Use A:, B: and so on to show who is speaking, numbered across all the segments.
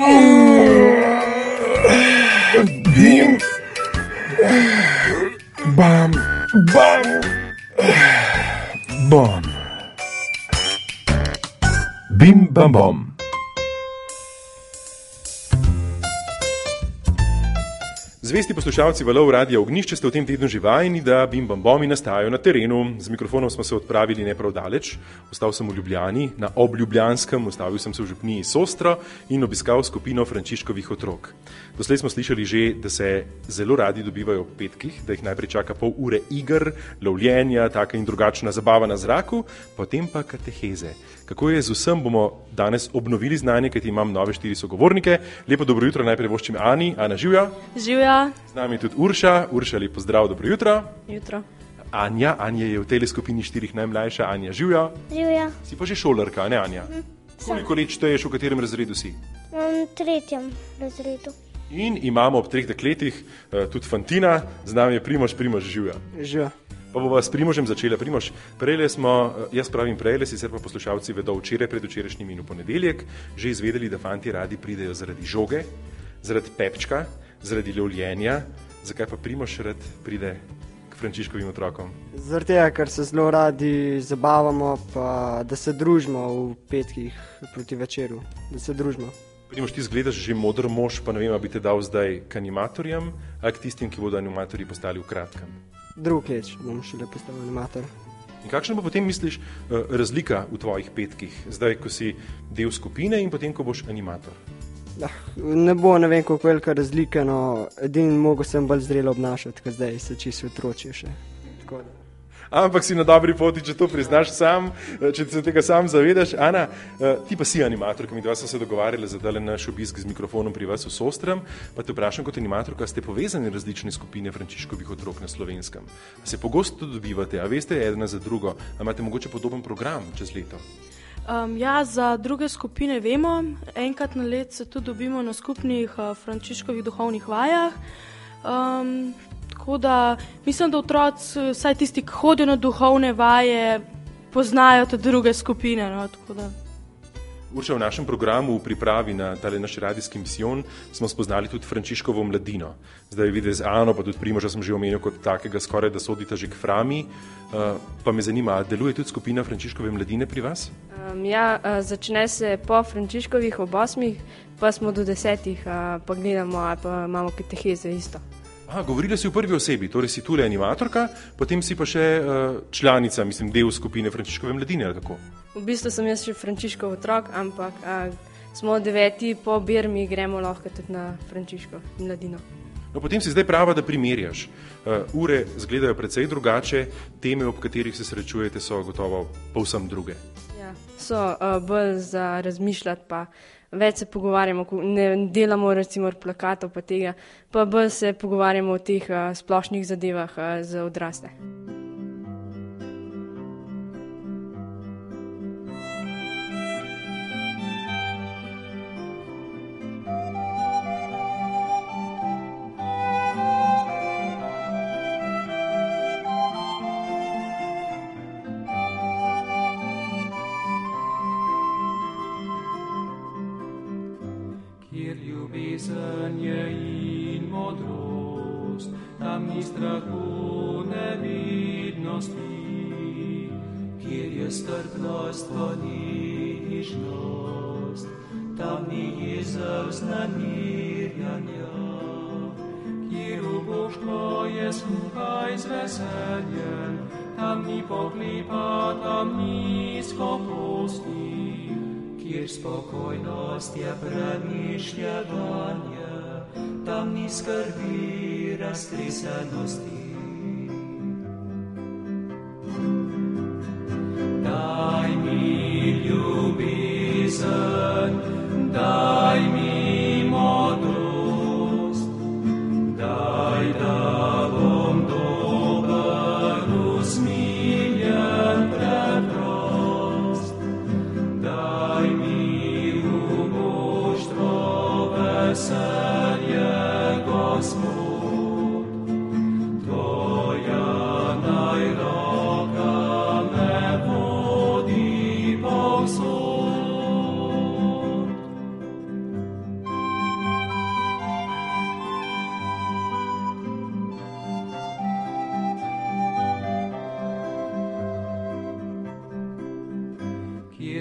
A: Bim, bam, bam, bom. Bim, bam, bom. Zvesti poslušalci Valov radia Ognjišče ste v tem tednu že vajeni, da bim bam bomi nastajajo na terenu. Z mikrofonom smo se odpravili ne prav daleč. Ostal sem v Ljubljani, na Obljubljanskem, ustavil sem se v župniji Sostro in obiskal skupino Frančiškovih otrok. Doslej smo slišali že, da se zelo radi dobivajo ob petkih, da jih najprej čaka pol ure iger, lovljenja, taka in drugačna zabava na zraku, potem pa kateheze. Kako je z vsem, bomo danes obnovili znanje, kajti imam nove 4 sogovornike. Lepo dobro jutro, najprej voščim Ani. Ana, živja.
B: Živja.
C: Z nami je tudi Urša. Urša, lepo zdrav, dobro jutro.
B: Jutro.
C: Anja je v tej skupini 4 najmlajša. Anja, živja.
D: Živja.
C: Si pa že šolarka, ne Anja? Koliko let šteješ, v katerem razredu si?
D: V 3. razredu.
C: In imamo ob 3 dekletih tudi fantina, z nami je Primož živja.
E: Živja.
C: Pa bova s Primožem začela. Primož, prejle smo, jaz pravim prejle, sicer pa poslušalci vedo včeraj, predvčerajšnjim in v ponedeljek, že izvedeli, da fanti radi pridejo zaradi žoge, zaradi pepčka, zaradi lovljenja. Zakaj pa Primož rad pride k Frančiškovim otrokom?
E: Zaradi tega, ker se zelo radi zabavamo, pa da se družimo v petkih proti večeru, da se družimo.
C: Primož, ti zgledaš že moder mož, pa ne vem, a bi te dal zdaj k animatorjem, ali k tistim, ki bodo animatorji postali v kratkem?
E: Drugi let bom šele postal animator.
C: In kakšna bo potem, misliš, razlika v tvojih petkih, zdaj, ko si del skupine in potem, ko boš animator?
E: Ne bo ne vem, koliko velika razlika, no, edin mogo sem bolj zrelo obnašati, ker zdaj se čisto otročje še. Tako da.
C: Ampak si na dobri poti, če to priznaš sam, če se tega sam zavedaš. Ana, ti pa si animatorka, mi dva smo se dogovarjali za dale naš obisk z mikrofonom pri vas v Sostrem, pa te vprašam kot animatorka, ste povezani različne skupine Frančiškovih otrok na Slovenskem? Se pogosto dobivate, a veste ena za drugo, a imate mogoče podoben program čez leto?
B: Ja, za druge skupine vemo, enkrat na let se tudi dobimo na skupnih Frančiškovih duhovnih vajah. Tako da mislim, da otroci, vsaj tisti, ki hodijo na duhovne vaje, poznajo te druge skupine. No, tako da.
C: Urša, v našem programu v pripravi na tale naš radijski misijon smo spoznali tudi Frančiškovo mladino. Zdaj videti z Ano, pa tudi Primoža sem že omenil kot takega, skoraj da sodita že k Frami. Pa me zanima, deluje tudi skupina Frančiškove mladine pri vas?
F: Začne se po Frančiškovih ob 8, pa smo do 10, pa gledamo, pa imamo kateheze isto.
C: Govorila si v prvi osebi, torej si tule animatorka, potem si pa še članica, mislim, del skupine Frančiškove mladine, ali kako?
F: V bistvu sem jaz še Frančiškov otrok, ampak smo 9, po Birmi gremo lahko tudi na Frančiško mladino.
C: No, potem si zdaj prava, da primerjaš. Ure zgledajo precej drugače, teme, ob katerih se srečujete, so gotovo povsem druge.
F: Ja, so bolj za razmišljati, pa več se pogovarjamo, ne delamo recimo plakatov pa tega, pa bolj se pogovarjamo o teh splošnih zadevah za odrasle.
G: Ljubezen je in modrost, tam ni strahu nevidnosti, kjer je strpnost pa nižnost, tam ni jezov znanirjanja, kjer uboštvo je skupaj z veseljem, tam ni poklepa, tam ni skoposti, kjer spokojnost je premišljevanje, tam ni skrbi raztresenosti. Daj mi ljubezen, daj mi modrost, daj, da bom dober, usmiljen, preprost, daj mi uboštvo, veselje, Gospod, tvoja najroka me vodi povsod.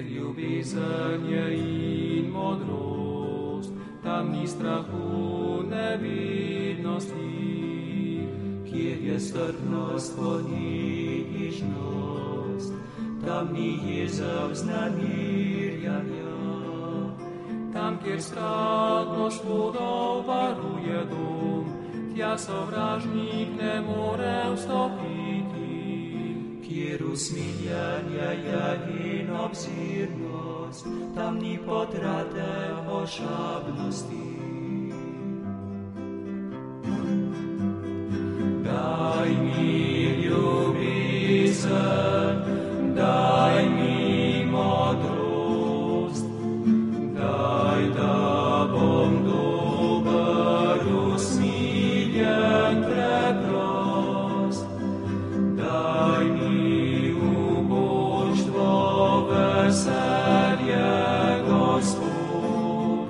G: ljubezen je in modrost, tam ni strahu nevidnosti, kjer je strpnost, ponižnost, tam ni jeza vznemirjanja. Tam, kjer strah Gospodov varuje dom, tja sovražnik ne more vstopiti. Kjer usmiljenje je in obzirnost, tam ni potrate ošabnosti. Daj mi ljubezen, daj mi modrost, daj, da bom dober, usmiljen, preprost. Daj mi ubožstvo, veselje, Gospod,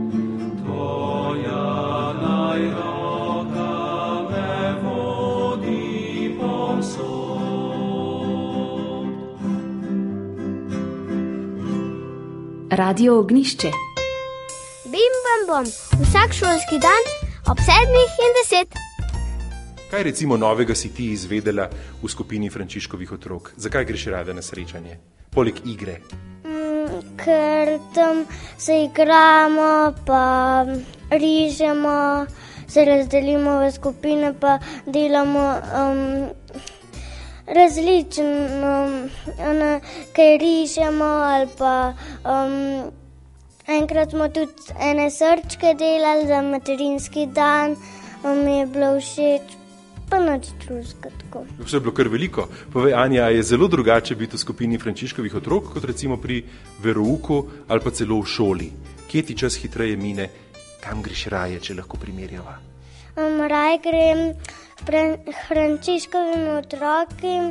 G: Tvoja najroka me vodi povsod.
H: Radio Ognjišče.
D: Bim bam bom, vsak šolski dan ob 7:10.
A: Kaj recimo novega si ti izvedela v skupini Frančiškovih otrok? Zakaj greš rada na srečanje? Poleg igre.
D: Ker tam se igramo, pa rižemo, se razdelimo v skupine, pa delamo različno, kaj rižemo ali pa enkrat smo tudi ene srčke delali za materinski dan, mi je bilo všeč, pa nič drugega tako.
A: Vse je bilo kar veliko. Povej, Anja, je zelo drugače biti v skupini Frančiškovih otrok, kot recimo pri verouku ali pa celo v šoli. Kje ti čas hitreje mine? Kam greš raje, če lahko primerjava?
D: Raje grem Frančiškovim otrokom,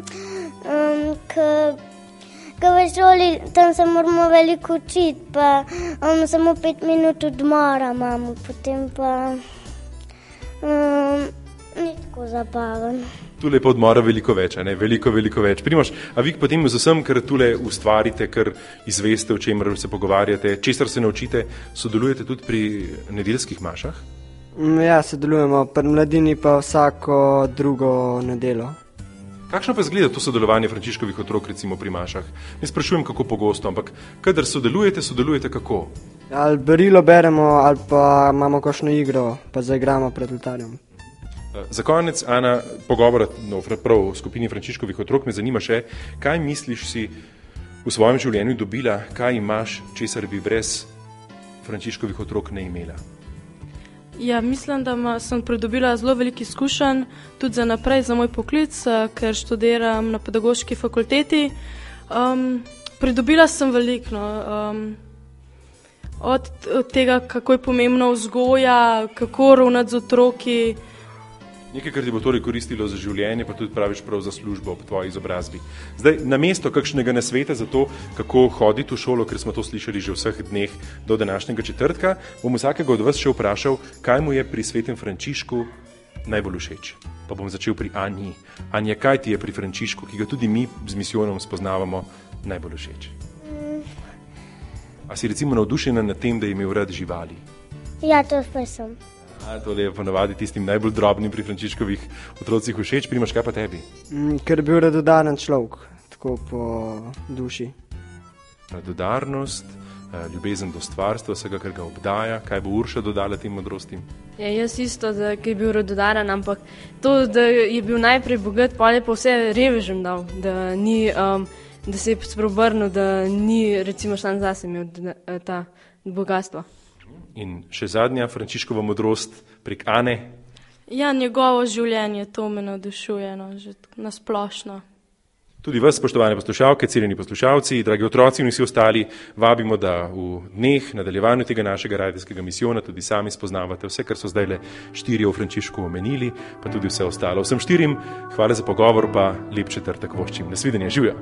D: ker v šoli tam se moramo veliko učiti, pa samo 5 minut odmora imamo, potem pa ni tako zabaven.
A: Tule pa odmora veliko več, ne? Veliko več. Primož, a vi potem z vsem, kar tule ustvarite, kar izveste, o čemer se pogovarjate, česar se naučite, sodelujete tudi pri nedeljskih mašah?
E: Ja, sodelujemo, pri mladini pa vsako drugo nedeljo.
A: Kakšno pa izgleda to sodelovanje Frančiškovih otrok recimo pri mašah? Ne sprašujem, kako pogosto, ampak kadar sodelujete kako?
E: Ali berilo beremo, ali pa imamo kakšno igro, pa zaigramo pred oltarjem.
A: Za konec, Ana, pogovora prav v skupini Frančiškovih otrok me zanima še, kaj misliš si v svojem življenju dobila, kaj imaš, česar bi brez Frančiškovih otrok ne imela?
B: Ja, mislim, da sem pridobila zelo veliko izkušenj, tudi za naprej, za moj poklic, ker študiram na pedagoški fakulteti. Pridobila sem veliko, od tega, kako je pomembna vzgoja, kako ravnati z otroki.
A: Nekaj, kar ti bo torej koristilo za življenje, pa tudi praviš prav za službo ob tvoji izobrazbi. Zdaj, namesto kakšnega nasveta za to, kako hoditi v šolo, ker smo to slišali že vseh dneh do današnjega četrtka, bom vsakega od vas še vprašal, kaj mu je pri svetem Frančišku najbolj všeč. Pa bom začel pri Anji. Anja, kaj ti je pri Frančišku, ki ga tudi mi z misijonom spoznavamo, najbolj všeč? A si recimo navdušena nad tem, da je imel rad živali?
D: Ja, to pa sem.
A: To je ponavadi tistim najbolj drobnim pri Frančiškovih otrocih všeč. Primož, kaj pa tebi?
E: Ker je bil radodaren človek, tako po duši.
A: Radodarnost, ljubezen do stvarstva, vsega, kar ga obdaja. Kaj bo Urša dodala tem modrostim?
F: Ja, jaz isto, da je bil radodaren, ampak to, da je bil najprej bogat, pa je pa vse revežem dal, da se je spreobrnil, da ni recimo sam zase imel ta bogatstva.
A: In še zadnja Frančiškova modrost prek Ane.
B: Ja, njegovo življenje, to me navdušuje, že nasplošno.
A: Tudi vas, spoštovane poslušalke, cenjeni poslušalci, dragi otroci in vsi ostali, vabimo, da v dneh nadaljevanju tega našega radijskega misijona tudi sami spoznavate vse, kar so zdajle štirje v Frančišku omenili, pa tudi vse ostalo. Vsem štirim, hvala za pogovor, pa lep četrtek voščim. Nasvidenje, živjo!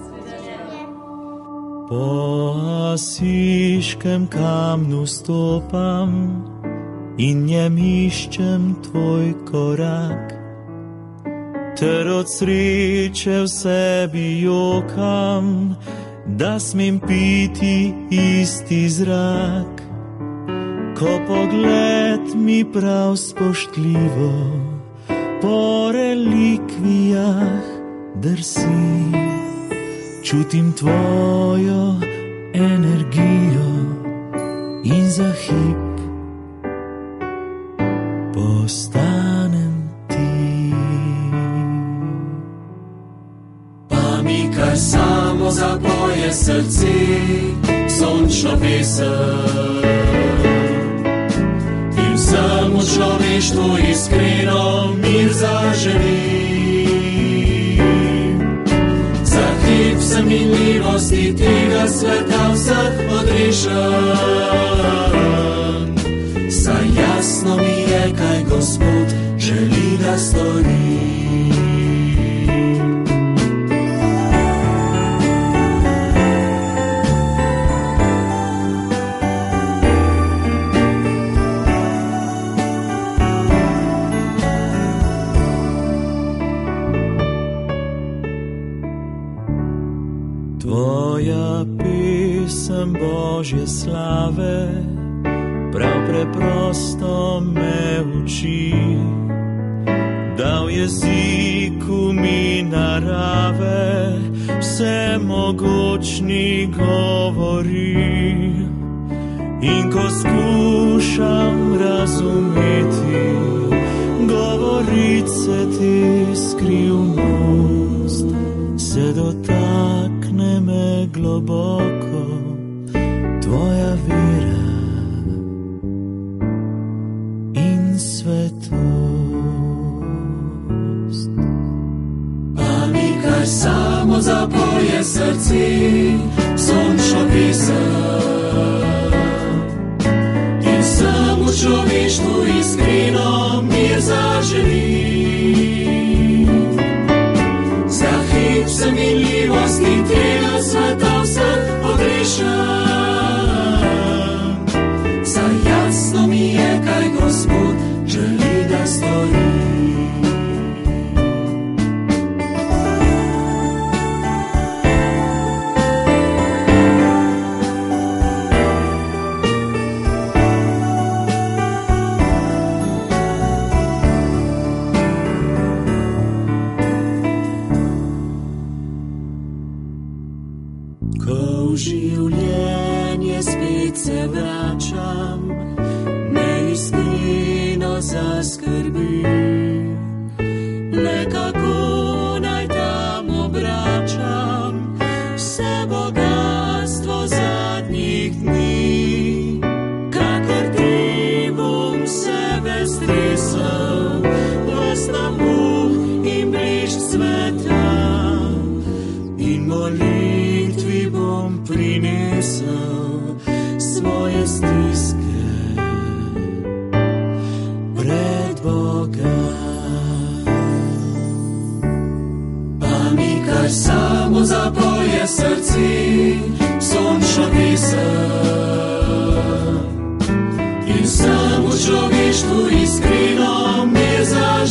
I: Po Asiškem kamnu stopam in njem iščem tvoj korak, ter od sreče v sebi jokam, da smem piti isti zrak, ko pogled mi prav spoštljivo po relikvijah drsi. Čutim tvojo energijo in za hip postanem ti.
G: Pa mi kar samo zapoje srce, sončno pesem. In vsemu človeštvu iskreno mir zaželim. Za hip sem minljivosti tega sveta vseh odrešen. Saj jasno mi je, kaj Gospod želi, da storim.
I: Tvoja pesem Božje slave prav preprosto me uči, da v jeziku mi narave vse mogočni govori. In ko skušam razumeti govorice te skrivnost, se dotakne me globoko tvoja vera in svetost.
G: Pa mi kar samo zapoje srce, sončno pesem. In vsemu človeštvu iskreno mir zaželim. Za hip sem minljivosti tega sveta vseh odrešen. Saj jasno mi je, kaj Gospod želi, da storim.
I: Ko v življenje spet se vračam, me iskreno zaskrbi. Le kako naj tam obračam vse bogatstvo zadnjih dni. Kakor ti bom sebe stresel, vas namuh in blišč sveta in molitvi bom prinesel svoje stiske pred Boga.
G: Pa mi kar samo zapoje srce, sončno pesem. In vsemu človeštvu iskreno mir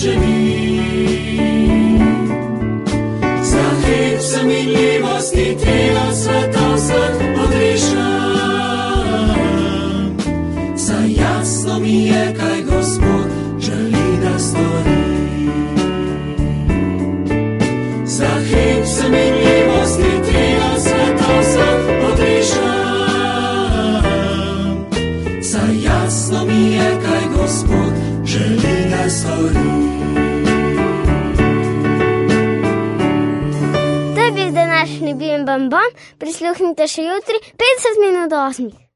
G: zaželim. Za hip sem minljivosti tega sveta vseh odrešen. Saj jasno mi je, kaj Gospod želi, da storim. Za hip sem minljivosti tega sveta vseh odrešen. Saj jasno mi je, kaj Gospod želi, da storim.
D: Današnji Bim Bam Bom prisluhnite še jutri 50 minut do 8.